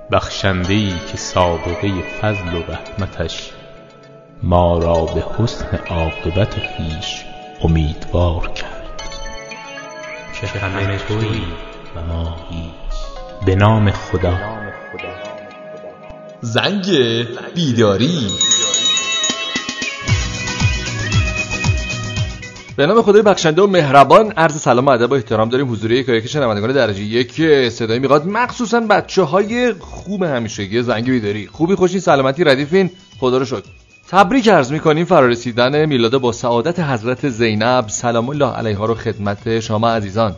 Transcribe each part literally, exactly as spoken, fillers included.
بخشنده‌ای که سابقه فضل و رحمتش ما را به حسن عاقبت خویش امیدوار کرد، که همه تویی و ما هیچ. به نام خدا. زنگ بیداری. به نام خدای بخشنده و مهربان. عرض سلام و ادب و احترام داریم حضور یکایک شنوندگان درجه یک صدای میقات، مخصوصا بچه‌های خوب همیشگی زنگ بیداری. خوبی، خوشین، سلامتی، ردیفین؟ خدا رو شکر. تبریک عرض می‌کنیم فرارسیدن میلاد با سعادت حضرت زینب سلام الله علیها رو خدمت شما عزیزان.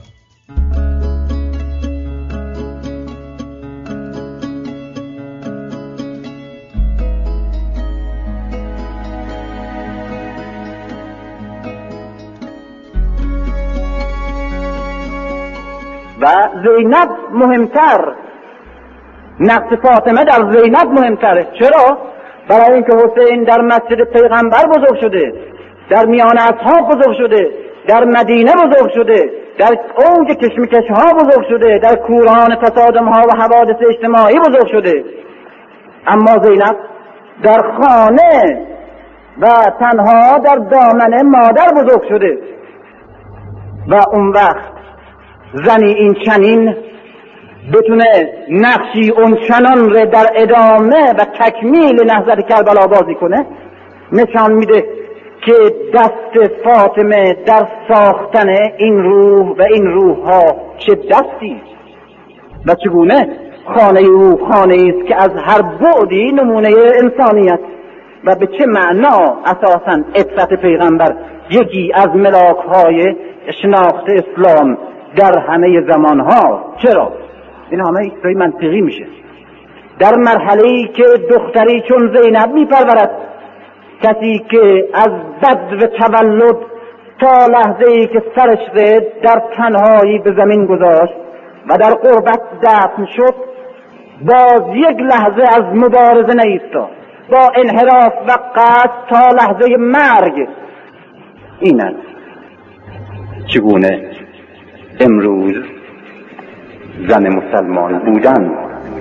و زینب مهمتر، نقش فاطمه در زینب مهمتره. چرا؟ برای اینکه حسین در مسجد پیغمبر بزرگ شده، در میان اصحاب بزرگ شده، در مدینه بزرگ شده، در اوج کشمکش ها بزرگ شده، در کوران تصادم ها و حوادث اجتماعی بزرگ شده. اما زینب در خانه و تنها در دامن مادر بزرگ شده و اون وقت زنی این چنین بتونه نقشی اون چنان رو در ادامه و تکمیل نهضت کربلا بازی کنه، نشان میده که دست فاطمه در ساختن این روح و این روح ها چه دستی و چگونه خانه او خانه است که از هر بعدی نمونه انسانیت و به چه معنا اساساً عفت پیغمبر یکی از ملاک های شناخت اسلام در همه زمان ها. چرا؟ این همه ایستایی منطقی میشه. در مرحله‌ای که دختری چون زینب میپرورد، کسی که از بد و تولد تا لحظه‌ای که سرش رد در تنهایی به زمین گذاشت و در غربت دفن شد، باز یک لحظه از مبارزه نایستاد، با انحراف و قصد تا لحظه مرگ. این است چگونه امروز زن مسلمان بودن.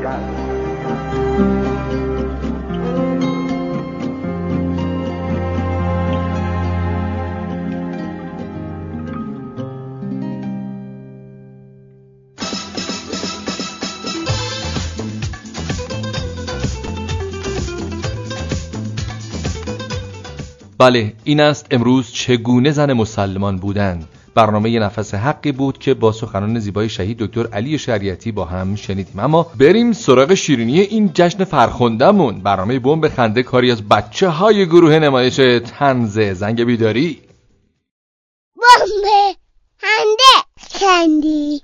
بله، این است امروز چگونه زن مسلمان بودن. برنامه یه نفس حقی بود که با سخنان زیبای شهید دکتر علی شریعتی با هم شنیدیم. اما بریم سراغ شیرینی این جشن فرخندمون. برنامه بمب خنده کاری از بچه های گروه نمایش طنز زنگ بیداری. بمب خنده خندی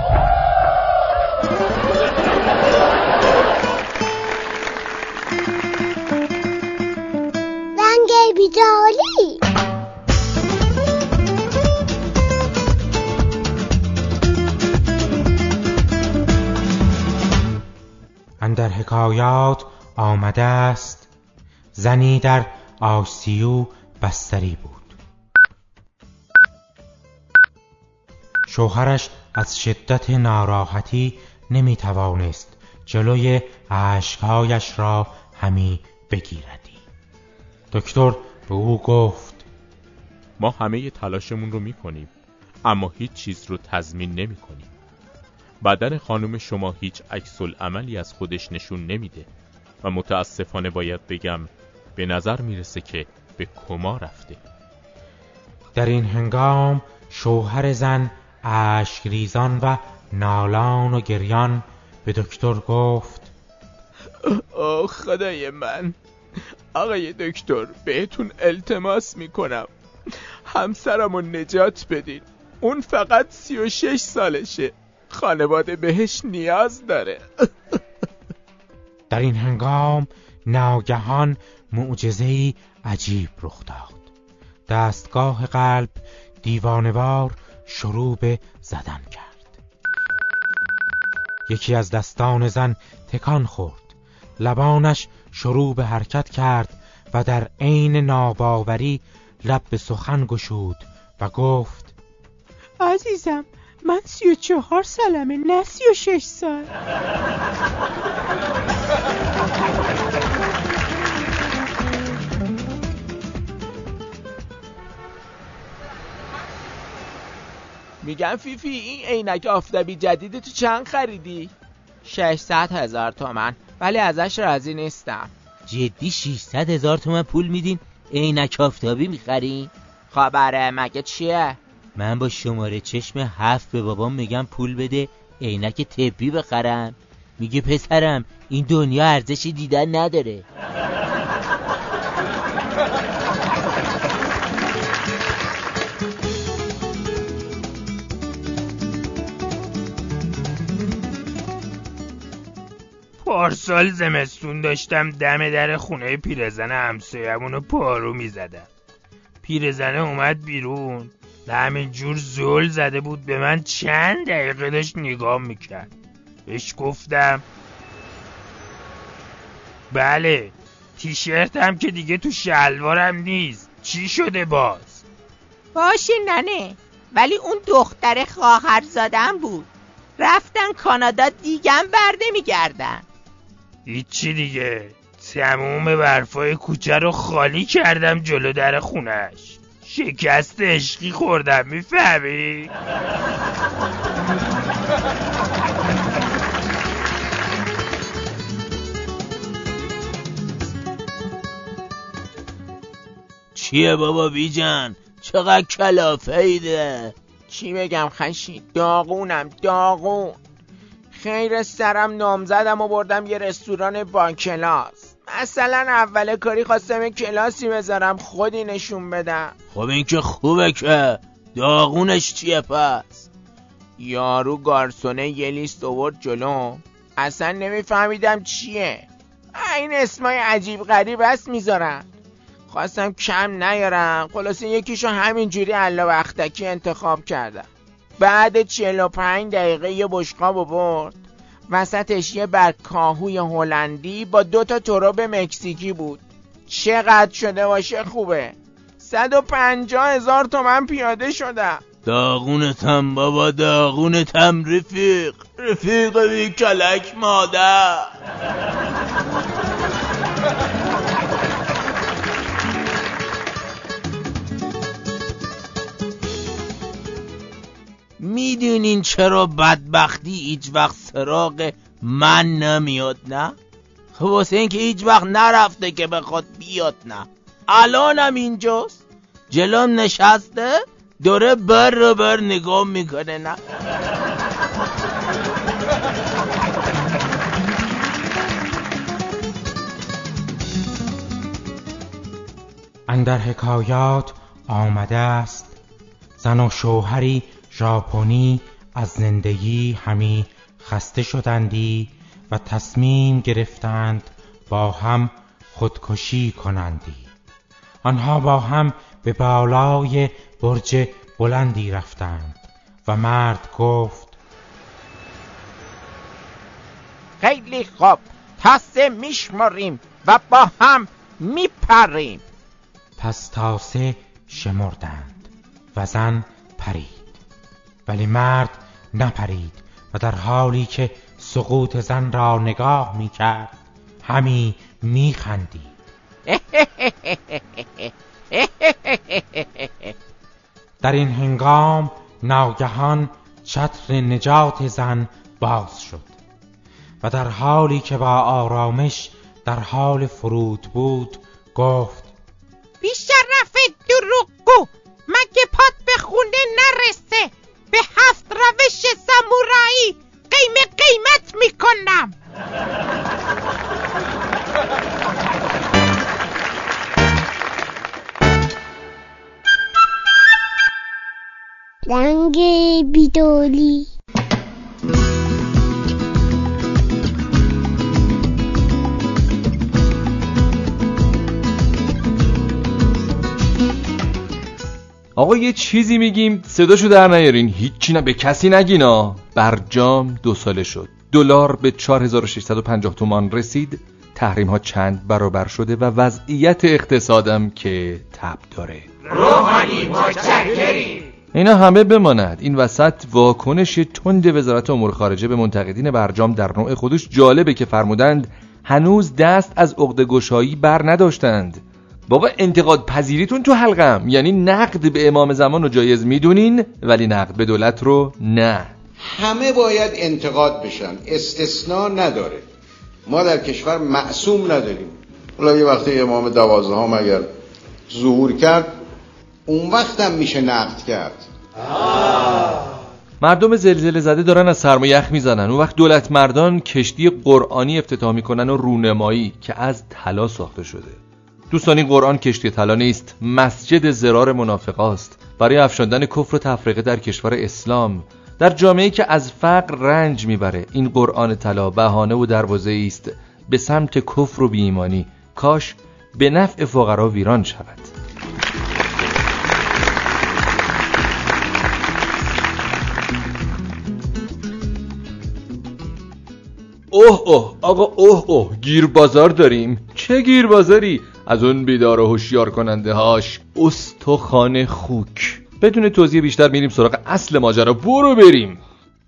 زنگ بیداری. اندر حکایات آمده است زنی در آیسیو بستری بود. شوهرش از شدت ناراحتی نمی توانست جلوی اشکهایش را همی بگیردی. دکتر به او گفت ما همه تلاشمون رو میکنیم اما هیچ چیز رو تضمین نمی کنیم. بدن خانم شما هیچ عکس العملی از خودش نشون نمیده و متاسفانه باید بگم به نظر میرسه که به کما رفته. در این هنگام شوهر زن اشک ریزان و نالان و گریان به دکتر گفت آه خدای من، آقای دکتر بهتون التماس میکنم همسرمو نجات بدین. اون فقط سی و شش سالشه، خانواده بهش نیاز داره. در این هنگام ناگهان معجزه‌ای عجیب رخ داد. دستگاه قلب دیوانه‌وار شروع به زدن کرد. یکی از دستان زن تکان خورد، لبانش شروع به حرکت کرد و در عین ناباوری لب به سخن گشود و گفت عزیزم من سی و چهار سالمه، نه سی و شش سال. میگم فیفی، این عینک آفتابی جدید تو چند خریدی؟ ششصد هزار تومن، ولی ازش راضی نیستم. جدی ششصد هزار تومن پول میدین عینک آفتابی میخرین؟ خبره مگه چیه؟ من با شماره چشم هفت به بابام میگم پول بده عینک طبی بخرم، میگه پسرم این دنیا ارزشی دیدن نداره. پارسال زمستون داشتم دم در خونه پیرزن همسایه‌مونو پارو میزدم. پیرزنه اومد بیرون، همین جور زل زده بود به من، چند دقیقه داشت نگاه میکرد. بهش گفتم بله، تیشرت هم که دیگه تو شلوارم نیست، چی شده باز؟ باشه ننه، ولی اون دختر خواهرزادم بود، رفتن کانادا دیگم برده میگردن. هیچی دیگه، تموم برفای کوچه رو خالی کردم جلو در خونش، شکست عشقی خوردم، میفهمی؟ چیه بابا بیجان؟ چقدر کلافه ایده؟ چی بگم خشی، داغونم داغون. خیر سرم نامزدم و بردم یه رستوران با کلاس. مثلا اول کاری خواستم یه کلاسی بذارم خودی نشون بدم. خب این که خوبه، که داغونش چیه پس؟ یارو گارسونه یه لیست آورد جلو، اصلا نمیفهمیدم چیه. این اسمای عجیب غریب است میذارن، خواستم کم نیارم، خلاصه یکیشو همینجوری الا وقتکی انتخاب کردم. بعد چهل و پنج دقیقه یه بشقاب آورد، وسطش یه برگ کاهوی هلندی با دوتا تروب مکزیکی بود. چقدر شده باشه خوبه، صد و پنجاه هزار تومن پیاده شدم. داغونتم بابا، داغونتم رفیق، رفیق بی کلک مادر. میدونین چرا بدبختی هیچ وقت سراغ من نمیاد نه؟ خب واسه این که هیچ وقت نرفته که بخواد بیاد نه. الانم اینجاست جلوم نشسته، داره بر رو بر نگاه میکنه نه. اندر حکایات آمده است زن و شوهری ژاپنی از زندگی همی خسته شدندی و تصمیم گرفتند با هم خودکشی کنندی. آنها با هم به بالای برج بلندی رفتند و مرد گفت خیلی خوب، تا سه میشمریم و با هم میپریم. پس تا سه شمردند و زن پرید، ولی مرد نپرید و در حالی که سقوط زن را نگاه میکرد همی میخندید. در این هنگام ناگهان چتر نجات زن باز شد و در حالی که با آرامش در حال فرود بود گفت بیشرف دروغگو، مگه پات به خونه نرسه؟ به هفت روش سامورایی قیم قیمت میکنم. رنگ بیدولی. آقا یه چیزی میگیم صداشو در نیارین، هیچی نه به کسی نگینا. برجام دو ساله شد، دلار به چهار هزار و ششصد و پنجاه تومان رسید، تحریم ها چند برابر شده و وضعیت اقتصادم که تب داره. روحانی متشکریم. اینا همه بماند. این وسط واکنش تند وزارت امور خارجه به منتقدین برجام در نوع خودش جالبه که فرمودند هنوز دست از عقده‌گشایی بر نداشتند. بابا انتقاد پذیریتون تو حلقم، یعنی نقد به امام زمان رو جایز میدونین ولی نقد به دولت رو نه. همه باید انتقاد بشن، استثناء نداره. ما در کشور معصوم نداریم. حالا یه وقتی امام دوازدهم اگر ظهور کرد اون وقت هم میشه نقد کرد. مردم زلزله زده دارن از سرما یخ میزنن، اون وقت دولت مردان کشتی قرآنی افتتاح میکنن و رونمایی که از طلا ساخته شده. دوستان این قرآن کشتی طلا نیست، مسجد ضرار منافقاست برای افشاندن کفر و تفرقه در کشور اسلام، در جامعه‌ای که از فقر رنج میبره. این قرآن طلا بهانه و دروازه است به سمت کفر و بی‌ایمانی. کاش به نفع فقرا ویران شود. اوه اوه آقا اوه اوه گیر بازار داریم. چه گیر بازاری؟ از اون بیدار و هوشیار کننده هاش. استخوان خوک. بدون توضیح بیشتر میریم سراغ اصل ماجرا. برو بریم.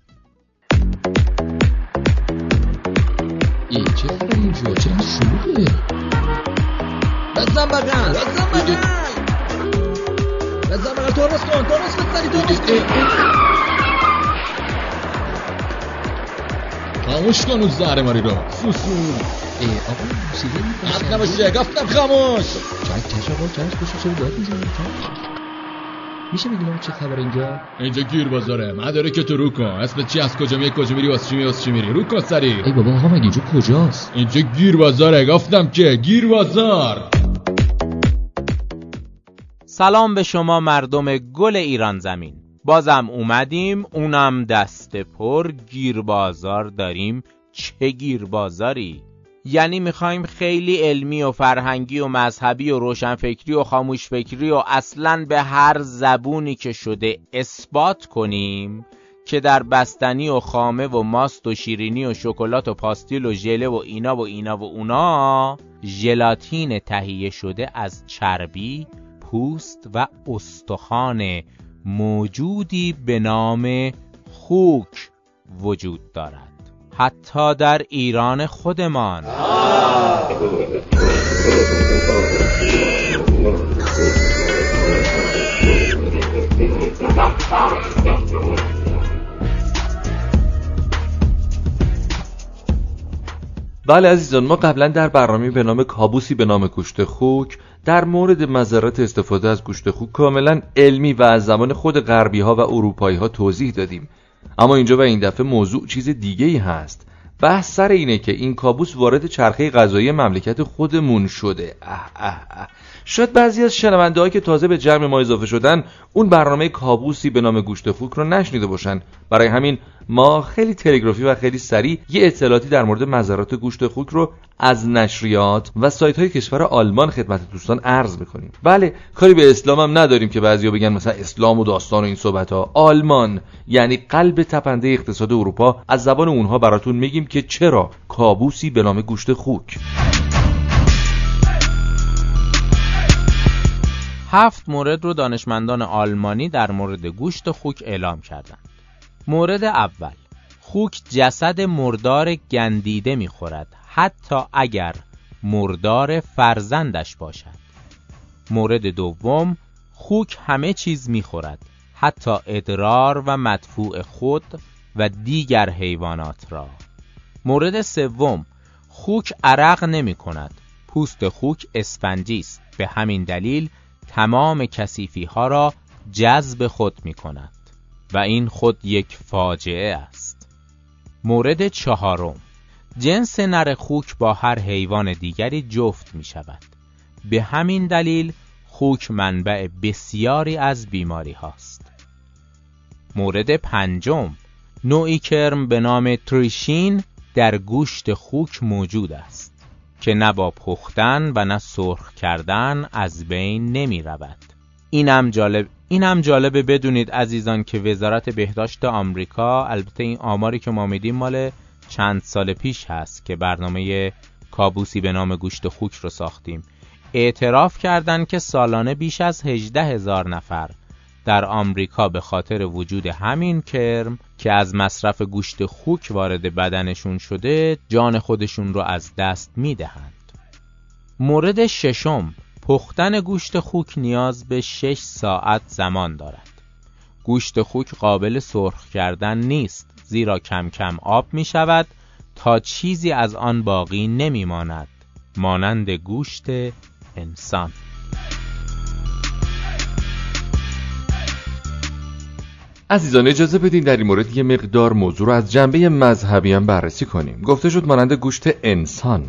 این چه خبر اینجا؟ چه شروعه؟ بزن بگن بزن بگن بزن بگن تورس کن تورس کن سری تورس کن. خاموش کن اون زهر ماری رو. سوسو ای آقا موسیقی میپسن حق نباشه گفتم خاموش. چک چش آقا چش باشو چرا داد میزنی؟ میشه بگیم چه خبر اینجا؟ اینجا گیر بازاره. مداره که تو رو کن. اسم چی از کجا میای کجا میری واسه چی میای واسه چی میری؟ رو کن سری. ای بابا آقا مگه اینجا کجاست؟ اینجا گیر بازاره گفتم که گیر بازار. سلام به شما مردم گل ایران زمین. بازم اومدیم، اونم دست پر گیر بازار داریم. چه گیر بازاری؟ یعنی میخوایم خیلی علمی و فرهنگی و مذهبی و روشنفکری و خاموش فکری و اصلاً به هر زبونی که شده اثبات کنیم که در بستنی و خامه و ماست و شیرینی و شکلات و پاستیل و ژله و اینا و اینا و اونا ژلاتین تهیه شده از چربی، پوست و استخوان موجودی به نام خوک وجود دارد. حتی در ایران خودمان. بله عزیزان، ما قبلا در برنامه به نام کابوسی به نام گوشت خوک در مورد مضرات استفاده از گوشت خوک کاملا علمی و از زمان خود غربی ها و اروپایی ها توضیح دادیم. اما اینجا و این دفعه موضوع چیز دیگه ای هست. بحث سر اینه که این کابوس وارد چرخه غذایی مملکت خودمون شده. اه اه اه. شاید بعضی از شنونده‌ها که تازه به جمع ما اضافه شدن اون برنامه کابوسی به نام گوشت خوک رو نشنیده باشن. برای همین ما خیلی تلگرافی و خیلی سریع یه اطلاعاتی در مورد مضرات گوشت خوک رو از نشریات و سایت‌های کشور آلمان خدمت دوستان عرض می‌کنیم. بله، کاری به اسلام هم نداریم که بعضیا بگن مثلا اسلام و داستان و این صحبت‌ها. آلمان یعنی قلب تپنده اقتصاد اروپا، از زبان اونها براتون میگیم که چرا کابوسی به نام گوشت خوک. هفت مورد رو دانشمندان آلمانی در مورد گوشت خوک اعلام کردند. مورد اول، خوک جسد مردار گندیده میخورد، حتی اگر مردار فرزندش باشد. مورد دوم، خوک همه چیز میخورد، حتی ادرار و مدفوع خود و دیگر حیوانات را. مورد سوم، خوک عرق نمی کند. پوست خوک اسفنجی است، به همین دلیل تمام کثیفی ها را جذب خود می کند و این خود یک فاجعه است. مورد چهارم، جنس نر خوک با هر حیوان دیگری جفت می شود. به همین دلیل خوک منبع بسیاری از بیماری هاست. مورد پنجم، نوعی کرم به نام تریشین در گوشت خوک موجود است که نه با پختن و نه سرخ کردن از بین نمی رود. اینم جالب اینم جالبه بدونید عزیزان که وزارت بهداشت آمریکا، البته این آماری که ما میدیم مال چند سال پیش هست که برنامه کابوسی به نام گوشت خوک رو ساختیم، اعتراف کردن که سالانه بیش از هجده هزار نفر در آمریکا به خاطر وجود همین کرم که از مصرف گوشت خوک وارد بدنشون شده جان خودشون رو از دست میدهند. مورد ششم، پختن گوشت خوک نیاز به شش ساعت زمان دارد. گوشت خوک قابل سرخ کردن نیست، زیرا کم کم آب می شود تا چیزی از آن باقی نمی ماند، مانند گوشت انسان. عزیزان اجازه بدین در این مورد یه مقدار موضوع رو از جنبه مذهبی هم بررسی کنیم. گفته شد مانند گوشت انسان.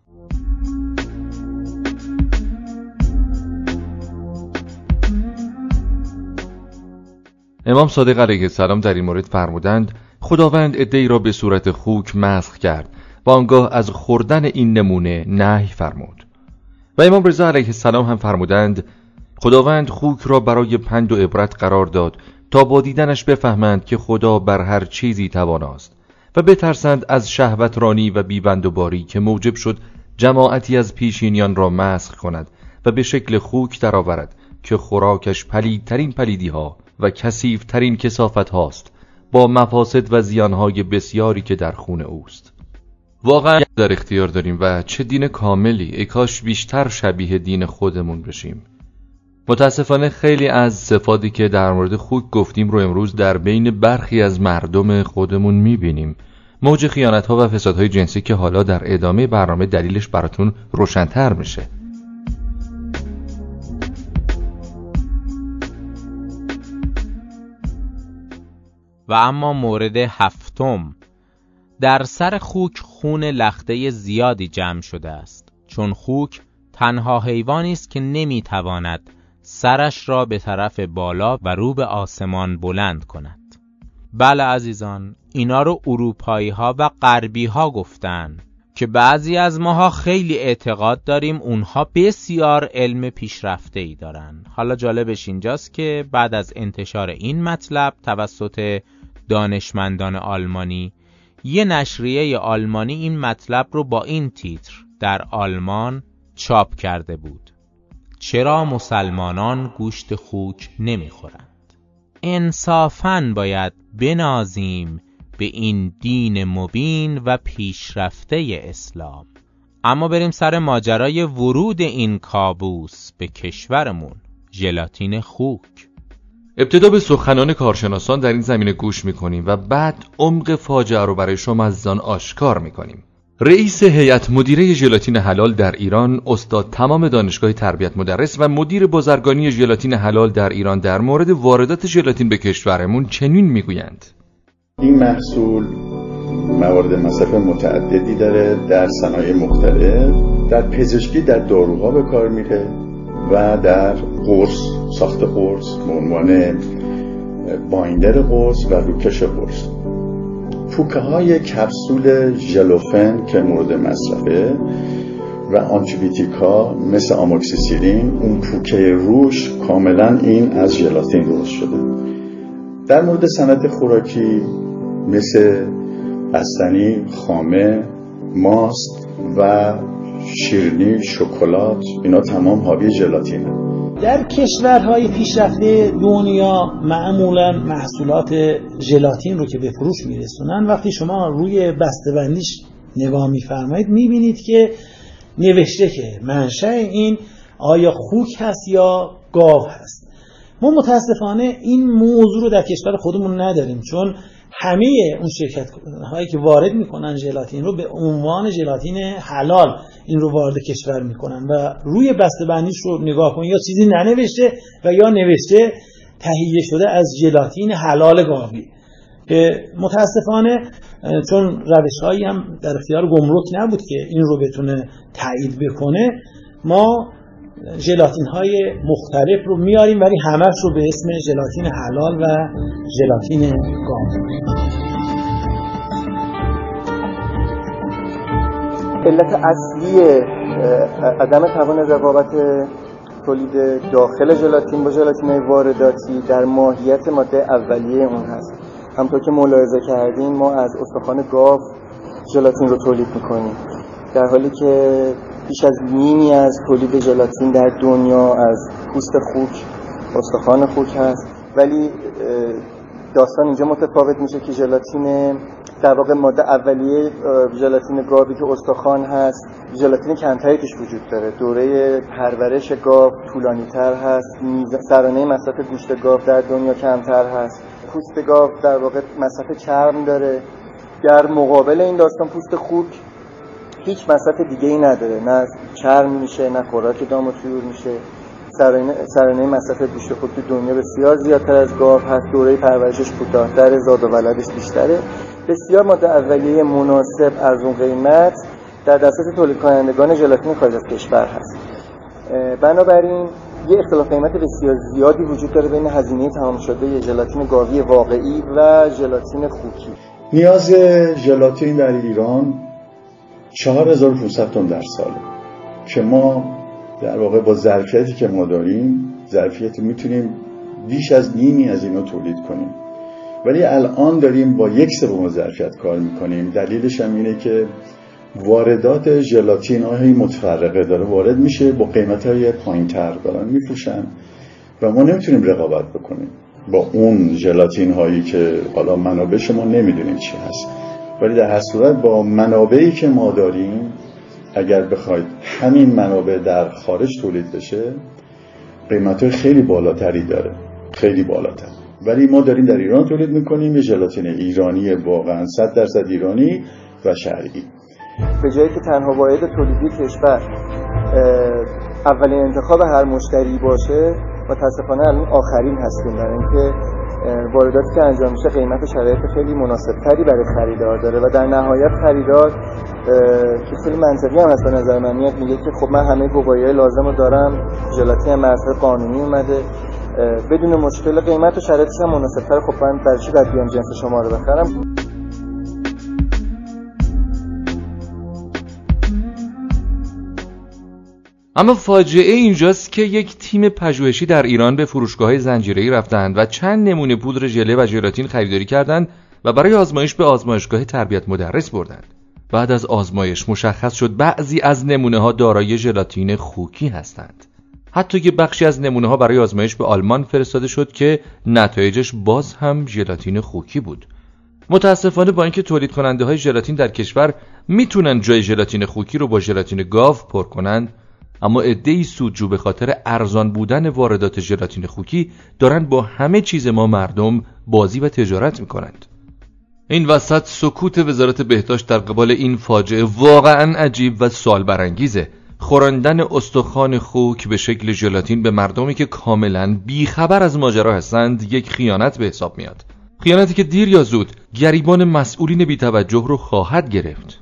امام صادق علیه السلام در این مورد فرمودند خداوند عده‌ای را به صورت خوک مسخ کرد و آنگاه از خوردن این نمونه نهی فرمود. و امام رضا علیه السلام هم فرمودند خداوند خوک را برای پند و عبرت قرار داد تا با دیدنش بفهمند که خدا بر هر چیزی تواناست و بترسند از شهوت رانی و بیبند و باری که موجب شد جماعتی از پیشینیان را مسخ کند و به شکل خوک درآورد که خوراکش پلیدترین پلیدی ها و کثیف‌ترین کثافت هاست با مفاسد و زیانهای بسیاری که در خون اوست. واقعا در اختیار داریم و چه دین کاملی، ای کاش بیشتر شبیه دین خودمون بشیم. متاسفانه خیلی از صفاتی که در مورد خوک گفتیم رو امروز در بین برخی از مردم خودمون میبینیم. موج خیانت‌ها و فسادهای جنسی که حالا در ادامه برنامه دلیلش براتون روشن‌تر میشه. و اما مورد هفتم، در سر خوک خون لخته زیادی جمع شده است، چون خوک تنها حیوانی است که نمیتواند سرش را به طرف بالا و رو به آسمان بلند کند. بله عزیزان، اینا رو اروپایی ها و غربی ها گفتن که بعضی از ماها خیلی اعتقاد داریم اونها بسیار علم پیشرفته ای دارن. حالا جالبش اینجاست که بعد از انتشار این مطلب توسط دانشمندان آلمانی، یه نشریه آلمانی این مطلب رو با این تیتر در آلمان چاپ کرده بود: چرا مسلمانان گوشت خوک نمیخورند؟ انصافاً باید بنازیم به این دین مبین و پیشرفته اسلام. اما بریم سر ماجرای ورود این کابوس به کشورمون، ژلاتین خوک. ابتدا به سخنان کارشناسان در این زمینه گوش میکنیم و بعد عمق فاجعه رو برای شما عزیزان آشکار میکنیم. رئیس هیئت مدیره ژلاتین حلال در ایران، استاد تمام دانشگاه تربیت مدرس و مدیر بازرگانی ژلاتین حلال در ایران در مورد واردات ژلاتین به کشورمون چنین میگویند: این محصول موارد مصرف متعددی داره، در صنایع مختلف، در پزشکی، در داروها به کار میره و در قرص، ساخت قرص به عنوان بایندر قرص و روکش قرص. پوکه های کپسول ژلوفن که مورد مصرفه و آنتیبیوتیکا مثل آموکسیسیلین، اون پوکه روش کاملا این از ژلاتین درست شده. در مورد صنعت خوراکی مثل بستنی، خامه، ماست و شیرینی، شکلات، اینا تمام حاوی ژلاتینه. در کشورهای پیشرفته دنیا معمولا محصولات ژلاتین رو که به فروش میرسونن، وقتی شما روی بسته‌بندیش نگاه میفرمایید میبینید که نوشته که منشأ این آیا خوک هست یا گاو هست. ما متاسفانه این موضوع رو در کشور خودمون نداریم، چون همه اون شرکت هایی که وارد میکنن ژلاتین رو به عنوان ژلاتین حلال این رو وارد کشور میکنن و روی بسته‌بندیش رو نگاه کنید یا چیزی ننوشته و یا نوشته تهیه شده از ژلاتین حلال گاوی، که متاسفانه چون روش‌هایی هم در اختیار گمرک نبود که این رو بتونه تایید بکنه، ما ژلاتین های مختلف رو میاریم ولی همش رو به اسم ژلاتین حلال و ژلاتین گاو. علت اصلی عدم توان رقابت تولید داخل ژلاتین با ژلاتین‌های وارداتی در ماهیت ماده اولیه اون هست. همونطور که ملاحظه کردین ما از استخوان گاو ژلاتین رو تولید میکنیم، در حالی که بیش از نیمی از تولید ژلاتین در دنیا از پوست خوک، استخوان خوک هست ولی داستان اینجا متفاوت میشه که ژلاتین در واقع ماده اولیه ژلاتین گاوی که استخوان هست، ژلاتین کمتری توش وجود داره. دوره پرورش گاو طولانی‌تر هست، سرانه مصرف گوشت گاو در دنیا کمتر هست. پوست گاو در واقع مصرف چرم داره. در مقابل این داستان پوست خوک هیچ مصرف دیگه‌ای نداره، نه چرم میشه نه خوراک دام و طیور میشه. سرانه سرانه مصرف گوشت خوک تو دنیا بسیار زیادتر از گاو هست. دوره پرورشش کوتاه‌تره، زاد و ولدش بیشتره. بسیار ماده اولیه مناسب ارزون قیمت در دسترس تولید کنندگان ژلاتین خارج از کشور هست. بنابراین یه اختلاف قیمت بسیار زیادی وجود داره بین هزینه تمام شده ژلاتین گاوی واقعی و ژلاتین خوکی. نیاز ژلاتین در ایران چهار هزار و پانصد تن در ساله که ما در واقع با ظرفیتی که ما داریم ظرفیتی میتونیم بیش از نیمی از اینا تولید کنیم، ولی الان داریم با یک سوم ظرفیت کار میکنیم. دلیلش هم اینه که واردات ژلاتین های متفرقه داره وارد میشه، با قیمت های پایین تر دارن میفروشن و ما نمیتونیم رقابت بکنیم با اون ژلاتین هایی که حالا منابع شما نمیدونیم چی هست. ولی در هر صورت با منابعی که ما داریم اگر بخواید همین منابع در خارج تولید بشه قیمت های خیلی بالاتری داره، خیلی بالاتر. ولی ما داریم در ایران تولید میکنیم یه ژلاتین ایرانی، واقعا صد درصد ایرانی و شرعی. به جایی که تنها واحد تولیدی کشور اولین انتخاب هر مشتری باشه، متاسفانه الان آخرین هستیم، برای اینکه وارداتی که انجام میشه قیمت و شرایط خیلی مناسب تری برای خریدار داره و در نهایت خریدار که خیلی منطقی هم هست به نظر من میاد میگه که خب من همه گواهی‌های لازم رو دارم، ژلاتین مرسل قانونی اومده بدون مشکل، قیمت و شرایطش هم مناسب تره، خب من برای چی باید بیام جنس شما رو بخرم؟ اما فاجعه اینجاست که یک تیم پژوهشی در ایران به فروشگاه‌های زنجیره‌ای رفتند و چند نمونه پودر ژله و ژلاتین خریداری کردند و برای آزمایش به آزمایشگاه تربیت مدرس بردند. بعد از آزمایش مشخص شد بعضی از نمونه‌ها دارای ژلاتین خوکی هستند. حتی که بخشی از نمونه‌ها برای آزمایش به آلمان فرستاده شد که نتایجش باز هم ژلاتین خوکی بود. متاسفانه با اینکه تولید کننده‌های ژلاتین در کشور میتونن جای ژلاتین خوکی رو با ژلاتین گاو پر کنند، اما عده‌ای سودجو به خاطر ارزان بودن واردات ژلاتین خوکی دارن با همه چیز ما مردم بازی و تجارت میکنند. این وسط سکوت وزارت بهداشت در قبال این فاجعه واقعا عجیب و سوال برانگیزه. خوراندن استخوان خوک به شکل ژلاتین به مردمی که کاملا بیخبر از ماجرا هستند یک خیانت به حساب میاد. خیانتی که دیر یا زود گریبان مسئولین بی‌توجه رو خواهد گرفت.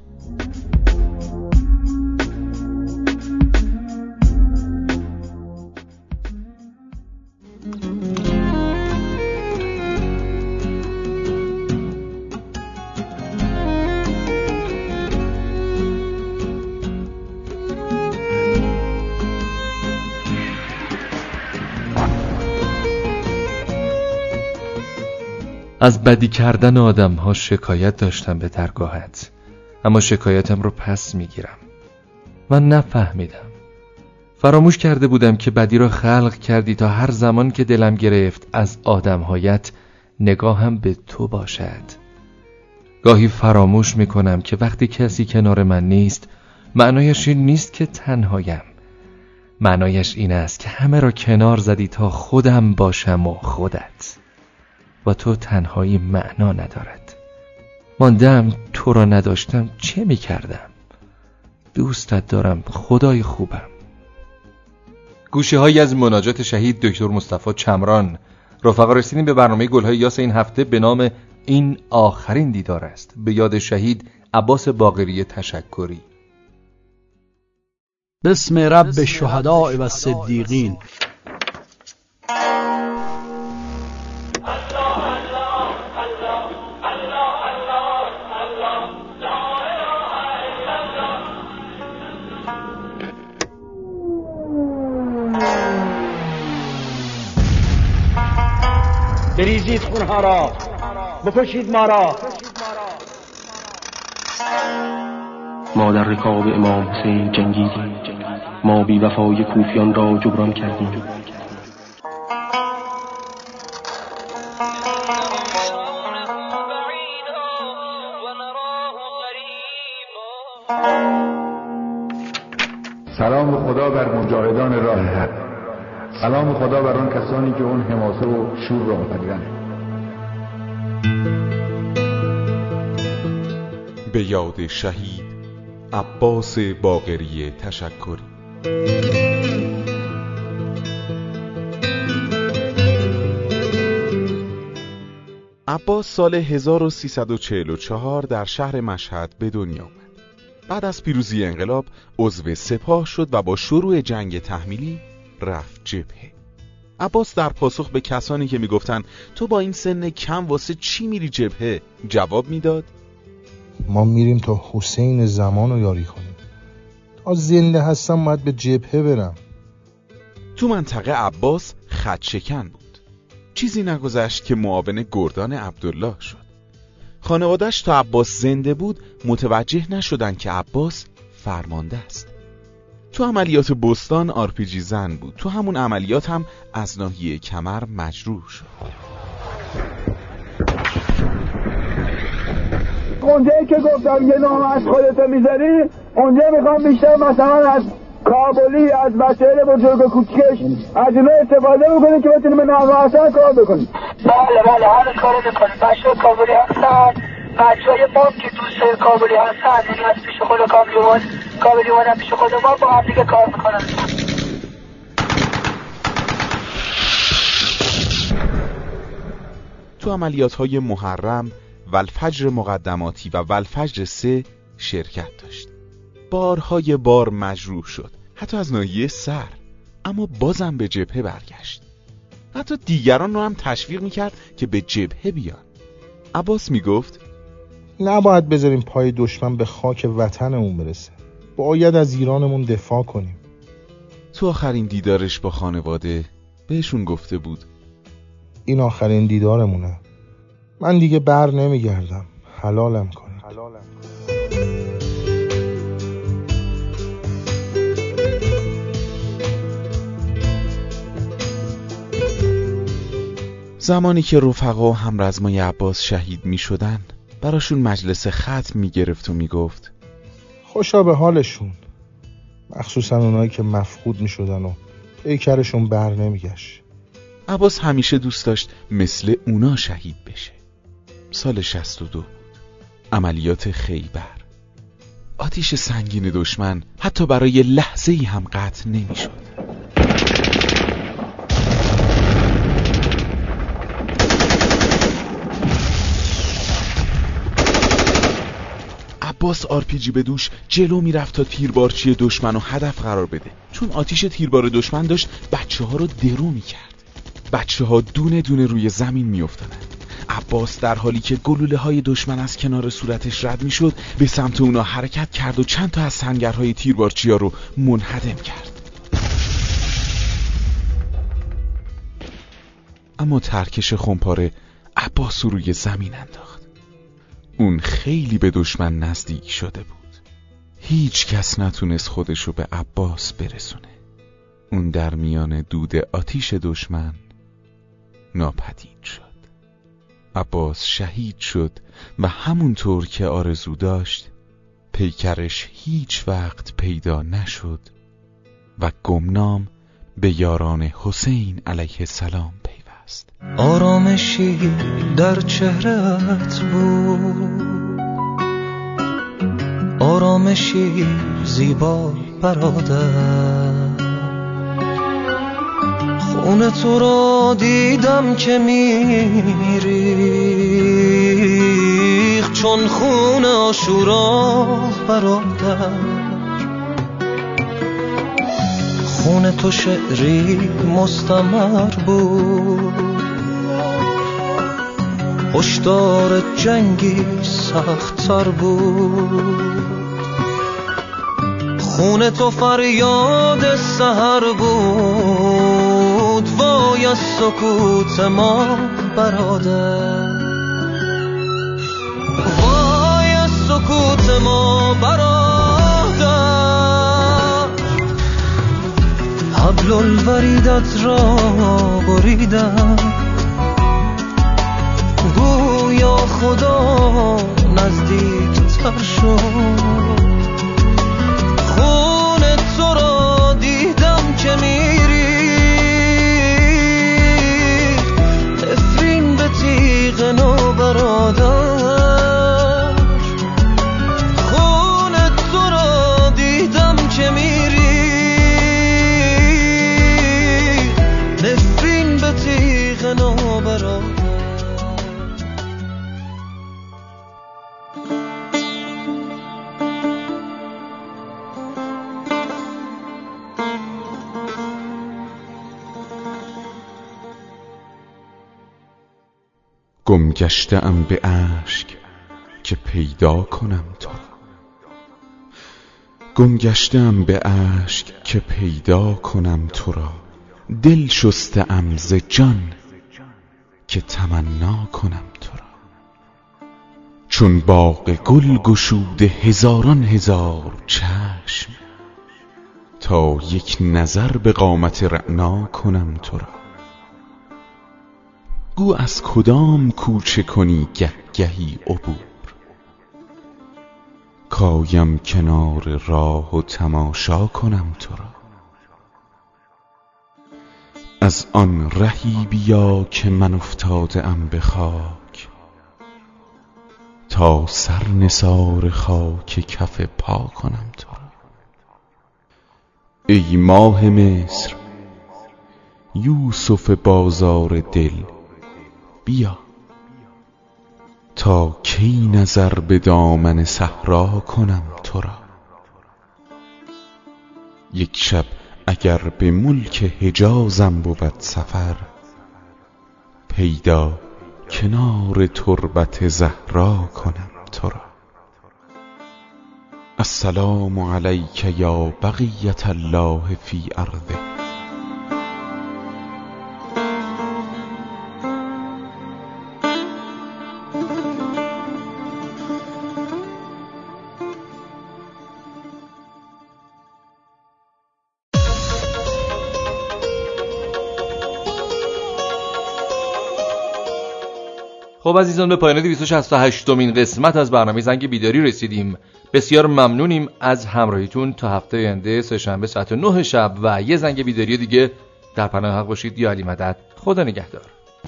از بدی کردن آدم ها شکایت داشتم به درگاهت، اما شکایتم رو پس میگیرم. من نفهمیدم، فراموش کرده بودم که بدی را خلق کردی تا هر زمان که دلم گرفت از آدمهایت نگاهم به تو باشد. گاهی فراموش میکنم که وقتی کسی کنار من نیست معنایش این نیست که تنهایم، معنایش این است که همه را کنار زدی تا خودم باشم و خودت. و تو تنهایی معنا ندارد. ماندم تو را نداشتم چه می کردم؟ دوستت دارم خدای خوبم. گوشه هایی از مناجات شهید دکتر مصطفی چمران. رفقا رسیدیم به برنامه گلهای یاس این هفته به نام این آخرین دیدار است، به یاد شهید عباس باقری تشکری. بسم رب الشهداء و الصدیقین. بریزید خونها را، بکشید ما را. ما در رکاب امام حسین جنگیدیم، ما بی وفای کوفیان را جبران کردیم. سلام خدا بر مجاهدان راه حق، سلام خدا بر آن کسانی که اون حماسه و شور را مپذیرند. به یاد شهید عباس باقری تشکری. عباس سال هزار و سیصد و چهل و چهار در شهر مشهد به دنیا آمد. بعد از پیروزی انقلاب عضو سپاه شد و با شروع جنگ تحمیلی رفت جبهه. عباس در پاسخ به کسانی که میگفتن تو با این سن کم واسه چی میری جبهه جواب میداد ما میریم تا حسین زمان رو یاری کنیم. تا زنده هستم باید به جبهه برم. تو منطقه عباس خط شکن بود. چیزی نگذشت که معاون گردان عبدالله شد. خانواده‌اش تا عباس زنده بود متوجه نشدن که عباس فرمانده است. تو عملیات بستان آرپیجی زن بود. تو همون عملیات هم از ناحیه کمر مجروح شد. اونجایی که گفتم یه نام از خودتو میذاری، اونجا میخوام بیشتر مثلا از کابلی، از بچه‌های بزرگ و کوچکش از اینا استفاده بکنیم که بتونیم به نام اصلا کار بکنیم. بله بله هر کاری میکنیم. بچه‌های کابلی هستن، بچه‌های ما که دوست کابلی هستن، یعنی از پیش خود کابلیوان کابلیوان هم پیش خود ما با هم دیگه کار میکنن. تو عملیات‌های محرم، والفجر مقدماتی و والفجر سه شرکت داشت. بارهای بار مجروح شد، حتی از ناحیه سر، اما بازم به جبهه برگشت. حتی دیگران رو هم تشویق میکرد که به جبهه بیان. عباس میگفت نباید بذاریم پای دشمن به خاک وطنمون برسه. باید از ایرانمون دفاع کنیم. تو آخرین دیدارش با خانواده بهشون گفته بود این آخرین دیدارمونه. من دیگه بر نمیگردم. حلالم کنید. حلالم. زمانی که رفقا و همرزمای عباس شهید می شدن براشون مجلس ختم می گرفت و می گفت خوشا به حالشون، مخصوصا اونایی که مفقود می شدن و پیکرشون بر نمی گشت. عباس همیشه دوست داشت مثل اونا شهید بشه. سال شصت و دو بود. عملیات خیبر. آتیش سنگین دشمن حتی برای لحظه‌ای هم قطع نمی شد. عباس آرپیجی به دوش جلو میرفت تا تیربارچی دشمن رو هدف قرار بده، چون آتیش تیربار دشمن داشت بچه ها رو درو میکرد. بچه ها دونه دونه روی زمین میافتادن. عباس در حالی که گلوله های دشمن از کنار صورتش رد میشد به سمت اونا حرکت کرد و چند تا از سنگرهای تیربارچی ها رو منهدم کرد. اما ترکش خمپاره عباس رو روی زمین انداخت. اون خیلی به دشمن نزدیک شده بود. هیچ کس نتونست خودشو به عباس برسونه. اون در میان دود آتیش دشمن ناپدید شد. عباس شهید شد و همونطور که آرزو داشت پیکرش هیچ وقت پیدا نشد و گمنام به یاران حسین علیه السلام پیوست. آرامشی در چهره‌ات بود، آرامشی زیبا برادر. خون تو را دیدم که میریخ چون خون عاشورا برادر. خون تو شعری مستمر بود، هشدار جنگی سخت‌تر بود. خون تو فریاد سحر بود، وای از سکوت ما برادر. وای از سکوت ما برادر. حبل الوریدت را بریدم، خدا نزدیک تر شد. خون تو را دیدم که میری، نفرین به تیغ نو برادر. خون تو را دیدم که میری، نفرین به تیغ نو برادر. گم گشته‌ام به اشک که پیدا کنم تو را. گم گشته‌ام به اشک که پیدا کنم تو را. دل شسته‌ام ز جان که تمنا کنم تو را. چون باغ گل گشوده هزاران هزار چشم، تا یک نظر به قامت رعنا کنم تو را. گو از کدام کوچه کنی گه گهی عبور، کایم کنار راه و تماشا کنم تو را. از آن رهی بیا که من افتاده ام به خاک، تا سر نثار خاک کف پا کنم تو را. ای ماه مصر، یوسف بازار دل، بیا تا کی نظر به دامن صحرا کنم تو را. یک شب اگر به ملک حجازم بود سفر، پیدا کنار تربت زهرا کنم تو را. السلام علیک یا بقیة الله فی ارضه. خب عزیزان، به پایان دویست و شصت و هشتمین قسمت از برنامه زنگ بیداری رسیدیم. بسیار ممنونیم از همراهیتون. تا هفته آینده سه شنبه ساعت نه شب و یه زنگ بیداری دیگه در پناه حق باشید. یا علی مدد. خدا نگهدار.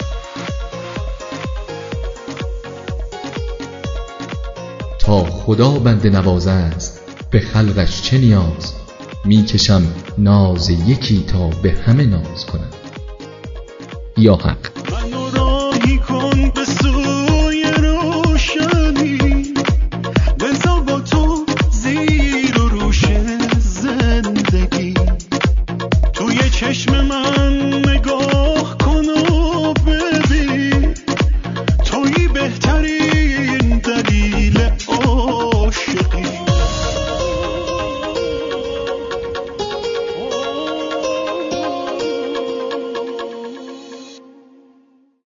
تا خدا بنده نواز است به خلقش چه نیاز، میکشم ناز یکی تا به همه ناز کنم. یا حق